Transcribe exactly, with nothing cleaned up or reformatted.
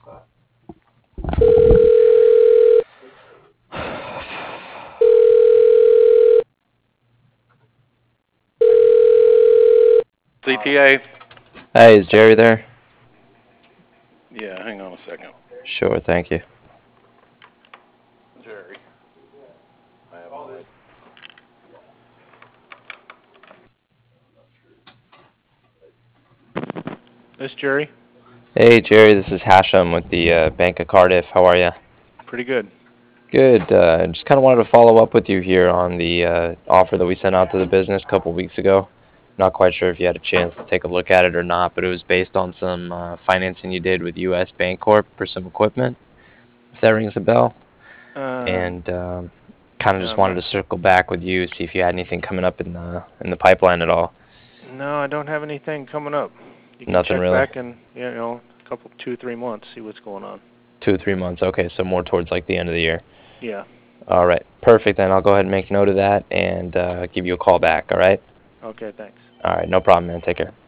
C T A? Hey, is Jerry there? Yeah, hang on a second. Sure, thank you. Jerry. I have no idea. This Jerry? Hey, Jerry, this is Hashem with the uh, Bank of Cardiff. How are you? Pretty good. Good. Uh, just kind of wanted to follow up with you here on the uh, offer that we sent out to the business a couple weeks ago. Not quite sure if you had a chance to take a look at it or not, but it was based on some uh, financing you did with U S Bancorp for some equipment, if that rings a bell. Um, And um, kind of no, just I'm wanted not. to circle back with you, see if you had anything coming up in the in the pipeline at all. No, I don't have anything coming up. You can Nothing check really. back in, you know, a couple, two, three months, see what's going on. Two or three months. Okay, so more towards like the end of the year. Yeah. All right, perfect. Then I'll go ahead and make note of that and uh, give you a call back. All right. Okay, thanks. All right, no problem, man. Take care.